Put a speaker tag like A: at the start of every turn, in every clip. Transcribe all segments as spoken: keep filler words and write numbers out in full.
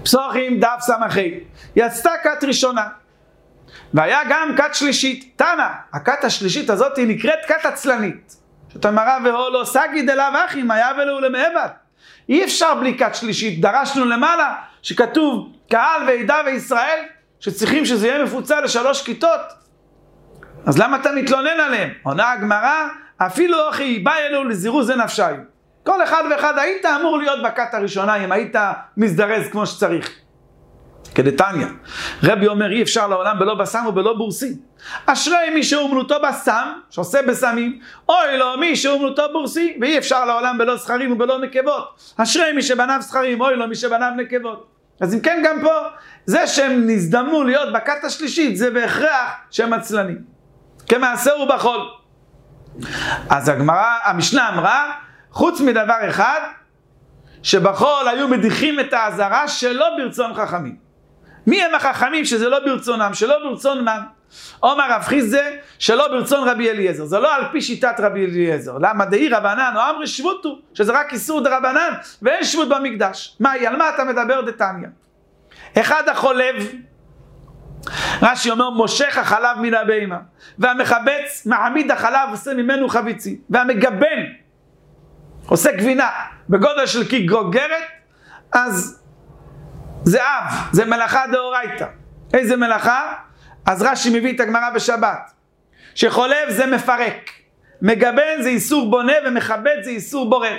A: פסוחים דף סמכי. יצתה כת ראשונה. והיה גם כת שלישית. תנא, הכת השלישית הזאת היא נקראת כת עצלנית. זאת אמרה והולו סגיד אליו אחים, היה ולו למעבד. אי אפשר בלי כת שלישית. דרשנו למעלה שכתוב קהל ועדה וישראל, שצריכים שזה יהיה מפוצל לשלוש כיתות. אז למה אתה מתלונן עליהם? עונה הגמרא, אפילו אחי בא אלו לזירוז נפשי. כל אחד ואחד היית אמור להיות בכת הראשונה, אם היית מזדרז כמו שצריך. כדתניא, רבי אומר אי אפשר לעולם בלא בסם ובלא בורסי. אשרי מי שאומנותו בסם, שעושה בסמים, אוי לו מי שאומנותו בורסי, ואי אפשר לעולם בלא זכרים ובלא נקבות. אשרי מי שבניו זכרים, אוי לו מי שבניו נקבות. אז אם כן גם פה, זה שהם נזדמנו להיות בכת השלישית, זה בהכרח שהם עצלנים. כמעשה ובחול. אז הגמרא, המשנה אמרה, חוץ מדבר אחד, שבחול היו מדיחים את האזהרה שלא ברצון חכמים. מי הם החכמים שזה לא ברצונם, שלא ברצונם? אומר רב חיסדא שלא ברצון רבי אליעזר. זה לא על פי שיטת רבי אליעזר. למה דאי רבנן או אמרי שבותו, שזה רק איסור דרבנן, ואין שבות במקדש. מה, על מה אתה מדבר דתניא? אחד החולב, רש"י אומר מושך החלב מן הבהמה, והמחבץ מעמיד החלב עושה ממנו חביצי, והמגבן עושה גבינה בגודל של כגוגרת, אז זה אב, זה מלאכה דאורייתא. איזה מלאכה? אז רש"י מביא את הגמרא בשבת, שחולב זה מפרק, מגבן זה איסור בונה, ומחבץ זה איסור בורר.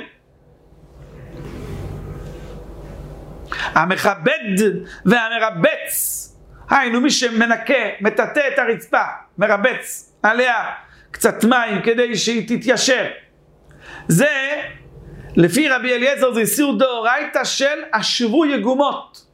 A: המכבד והמרבץ, היינו מי שמנקה, מטאטא את הרצפה, מרבץ עליה קצת מים כדי שהיא תתיישר. זה, לפי רבי אליעזר, זה איסור דאורייתא של השבו יגומות.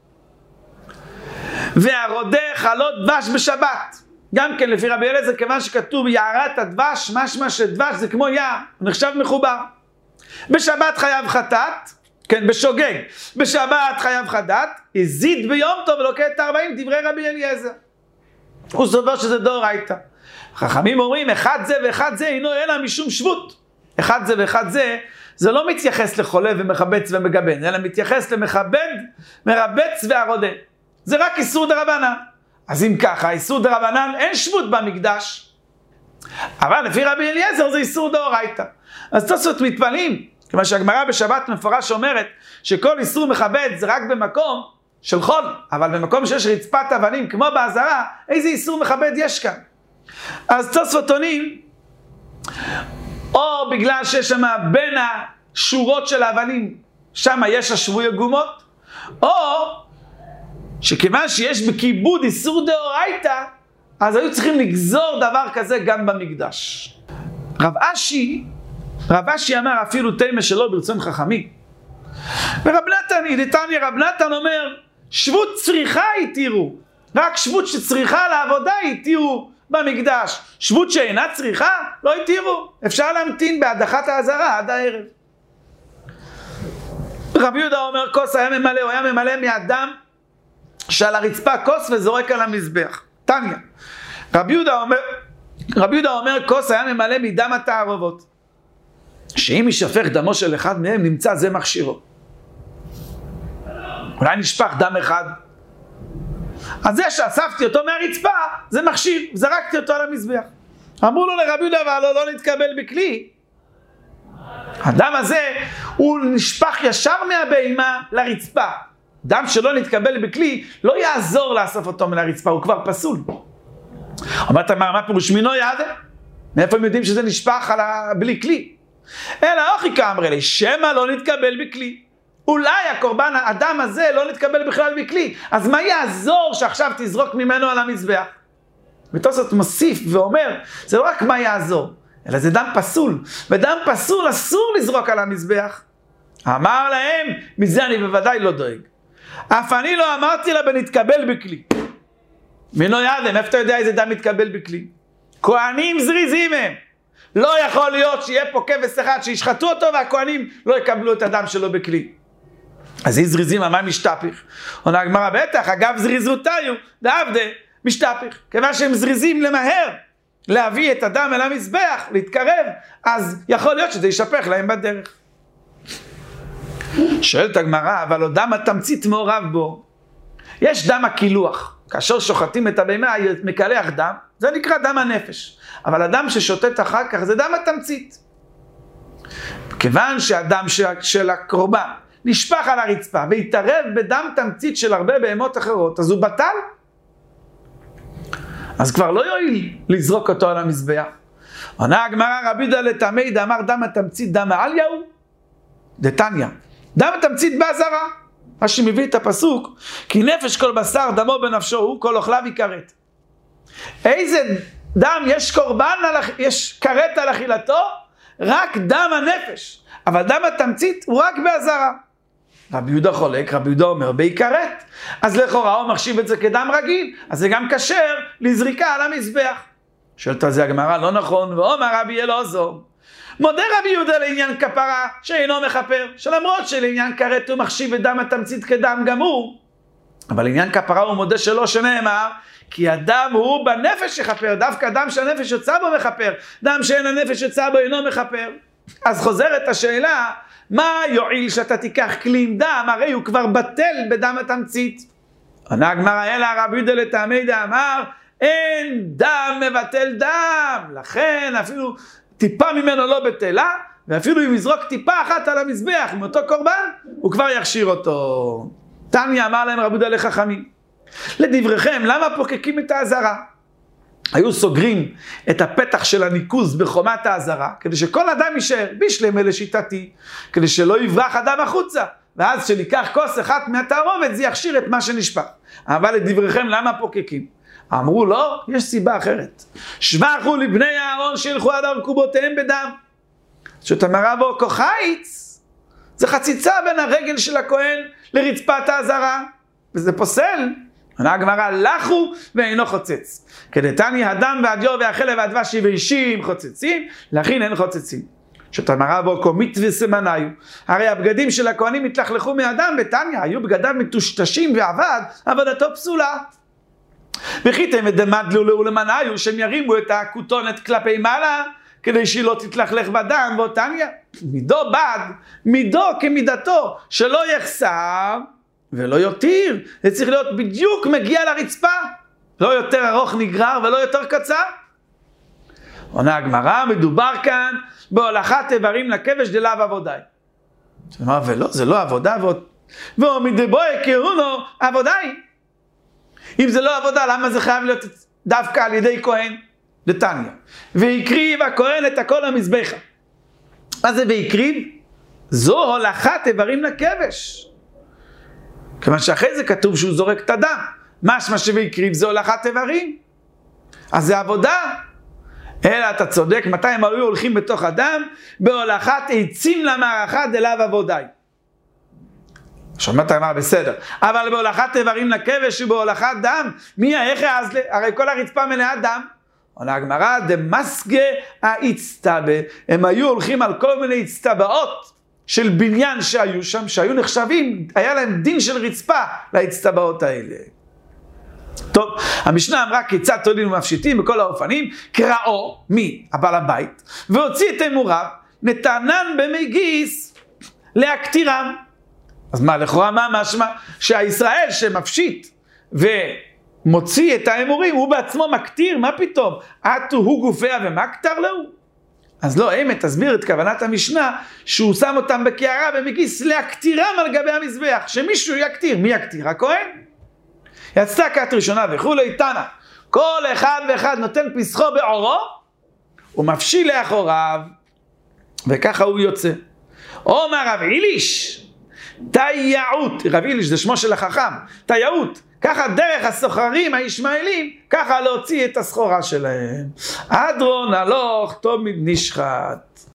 A: והרודה חלות דבש בשבת. גם כן לפי רבי אליעזר, כיוון שכתוב יערת הדבש, משמע שדבש זה כמו יער, הוא נחשב מחובר. בשבת חייב חטאת, כן, בשוגג. בשבת חייב חטאת, הזיד ביום טוב ולוקח את ארבעים דברי רבי אליעזר. הוא סובר שזה דאורייתא. חכמים אומרים, אחד זה ואחד זה אינו אלא משום שבות. אחד זה ואחד זה, זה לא מתייחס לחולה ומחבץ ומגבן, אלא מתייחס למכבד, מרבץ והרודה. זה רק איסור דרבנן. אז אם ככה, איסור דרבנן אין שבות במקדש. אבל לפי רבי אליעזר זה איסור דאורייתא. אז תוספות מתפלאים, כיוון שהגמרא בשבת מפורש אומרת שכל איסור מכבד זה רק במקום של חול, אבל במקום שיש רצפת אבנים כמו באזהרה, איזה איסור מכבד יש כאן? אז תוספות עונים, או בגלל שיש שם בין השורות של האבנים, שם יש השבוי יגומות, או שכיוון שיש בכיבוד איסור דאורייתא, אז היו צריכים לגזור דבר כזה גם במקדש. רב אשי, רב אשי אמר אפילו תימה שלא ברצון חכמי. ורב נתן, דתניא רב נתן אומר, שבות צריכה התירו, רק שבות שצריכה לעבודה התירו במקדש. שבות שאינה צריכה לא התירו, אפשר להמתין בהדחת האזהרה עד הערב. רב יהודה אומר, כוס היה ממלא, הוא היה ממלא מאדם שעל הרצפה כוס וזורק על המזבח. תניא. רב יהודה אומר, רב יהודה אומר, כוס היה ממלא מדם התערובות, שאם ישפך דמו של אחד מהם נמצא זה מכשירו. אולי נשפך דם אחד, אז זה שאספתי אותו מהרצפה זה מכשיר, זרקתי אותו על המזבח. אמרו לו לרב יהודה, אבל לא, לא נתקבל בכלי. הדם הזה הוא נשפך ישר מהבהמה לרצפה. דם שלא נתקבל בכלי לא יעזור לאסוף אותו מהרצפה, הוא כבר פסול. אמרת, מה, מה פירוש מינו יעדה? מאיפה הם יודעים שזה נשפך על ה... בלי כלי? אלא אוכי כאמרי לי, שמה לא נתקבל בכלי. אולי הקורבן, האדם הזה לא נתקבל בכלל בכלי. אז מה יעזור שעכשיו תזרוק ממנו על המזבח? ותוספות מוסיף ואומר, זה לא רק מה יעזור, אלא זה דם פסול. ודם פסול אסור לזרוק על המזבח. אמר להם, מזה אני בוודאי לא דואג. אף אני לא אמרתי לה בנתקבל בכלי. מינו ידם, איפה אתה יודע איזה דם מתקבל בכלי? כהנים זריזים הם. לא יכול להיות שיהיה פה כבש אחד שישחטו אותו והכהנים לא יקבלו את הדם שלו בכלי. אז היא זריזים, מה משתפך? עונה הגמרא, בטח, אגב זריזותיו, דעבדה משתפך. כיוון שהם זריזים למהר להביא את הדם אל המזבח, להתקרב, אז יכול להיות שזה ישפך להם בדרך. שואלת הגמרא, אבל עוד דם התמצית מעורב בו. יש דם הקילוח, כאשר שוחטים את הבהמה מקלח דם, זה נקרא דם הנפש. אבל הדם ששוטט אחר כך זה דם התמצית. כיוון שהדם של הקורבן נשפך על הרצפה והתערב בדם תמצית של הרבה בהמות אחרות, אז הוא בטל. אז כבר לא יועיל לזרוק אותו על המזבח. עונה הגמרא רבי יהודה לתמי דאמר דם התמצית דם העליה הוא דתניא. דם התמצית באזהרה. מה שמביא את הפסוק, כי נפש כל בשר דמו בנפשו הוא, כל אוכליו יכרת. איזה דם יש קורבן, על, יש כרת על אכילתו? רק דם הנפש. אבל דם התמצית הוא רק באזהרה. רבי יהודה חולק, רבי יהודה אומר בהיכרת. אז לכאורה הוא מחשיב את זה כדם רגיל, אז זה גם כשר לזריקה על המזבח. שואלת על זה הגמרא, לא נכון, ואומר רבי אלעזר. מודה רבי יהודה לעניין כפרה שאינו מכפר, שלמרות שלעניין כרת הוא מחשיב את דם התמצית כדם גמור, אבל לעניין כפרה הוא מודה שלא, שנאמר, כי הדם הוא בנפש יכפר, דווקא דם שהנפש יוצא בו מכפר, דם שאין הנפש יוצא בו אינו מכפר. אז חוזרת השאלה, מה יועיל שאתה תיקח כלי עם דם, הרי הוא כבר בטל בדם התמצית. עונה הגמרא אלא רבי יהודה לטעמי דאמר, אין דם מבטל דם, לכן אפילו טיפה ממנו לא בטלה, ואפילו אם יזרוק טיפה אחת על המזבח עם אותו קורבן, הוא כבר יכשיר אותו. תניא אמר להם רבי יהודה לחכמים, לדבריכם, למה פוקקים את האזהרה? היו סוגרים את הפתח של הניקוז בחומת האזהרה, כדי שכל אדם יישאר, בשלמה לשיטתי, כדי שלא יברח אדם החוצה, ואז שניקח כוס אחת מהתערובת, זה יכשיר את מה שנשפך. אבל לדבריכם, למה פוקקים? אמרו לא, יש סיבה אחרת. שבחו לבני אהרון שילכו עד ארכובותיהם בדם. זאת אמרה בו, כוחייץ, זה חציצה בין הרגל של הכהן לרצפת האזהרה, וזה פוסל. עונה הגמרא, לכו ואינו חוצץ. כדתני הדם והדיו והחלב והדבש ואישים חוצצים, לכן אין חוצצים. זאת אמרה בו, קומית וסמניו. הרי הבגדים של הכהנים התלכלכו מהדם, בתניא היו בגדיו מטושטשים ועבד, עבודתו פסולה. וחיתם את דמדלו ולמניו, שהם ירימו את הכותונת כלפי מעלה, כדי שהיא לא תתלכלך בדם, ואותניא, מידו בד, מידו כמידתו, שלא יחסר ולא יותיר. זה צריך להיות בדיוק מגיע לרצפה, לא יותר ארוך נגרר ולא יותר קצר. עונה הגמרא, מדובר כאן בהולכת איברים לכבש דלאו עבודאי. זאת אומרת, ולא, זה לא עבודה, ומדבוי כהונו עבודאי. אם זה לא עבודה, למה זה חייב להיות דווקא על ידי כהן? דתניא. והקריב הכהן את הכל המזבחה. מה זה והקריב? זו הולכת איברים לכבש. כיוון שאחרי זה כתוב שהוא זורק את הדם. משמע שהקריב זה הולכת איברים. אז זה עבודה. אלא אתה צודק, מתי הם היו הולכים בתוך הדם? בהולכת עצים למערכה דלאו עבודאי. שמעת אמר בסדר, אבל בהולכת איברים לכבש ובהולכת דם, מי האיך יעזלה? הרי כל הרצפה מלאה דם. עונה הגמרא, דמסגה האצטבה, הם היו הולכים על כל מיני אצטבעות של בניין שהיו שם, שהיו נחשבים, היה להם דין של רצפה לאצטבעות האלה. טוב, המשנה אמרה כיצד תולין ומפשיטים בכל האופנים, קראו מי הבעל הבית, והוציא את אמוריו, נתנן במי גיס להקטירם. אז מה, לכאורה מה משמע? שהישראל שמפשיט ומוציא את האמורים, הוא בעצמו מקטיר, מה פתאום? עטו הוא גופיה ומה קטר לו? אז לא, אמת, תסביר את כוונת המשנה, שהוא שם אותם בקערה במגיס להקטירם על גבי המזבח, שמישהו יקטיר. מי יקטיר? הכהן? יצתה כת ראשונה וכולי תנא, כל אחד ואחד נותן פסחו בעורו, הוא מפשיל לאחוריו, וככה הוא יוצא. אומר רב איליש, תייעות, רב איליש זה שמו של החכם, תייעות, ככה דרך הסוחרים הישמעאלים, ככה להוציא את הסחורה שלהם. אדרון הלוך תמיד נשחט.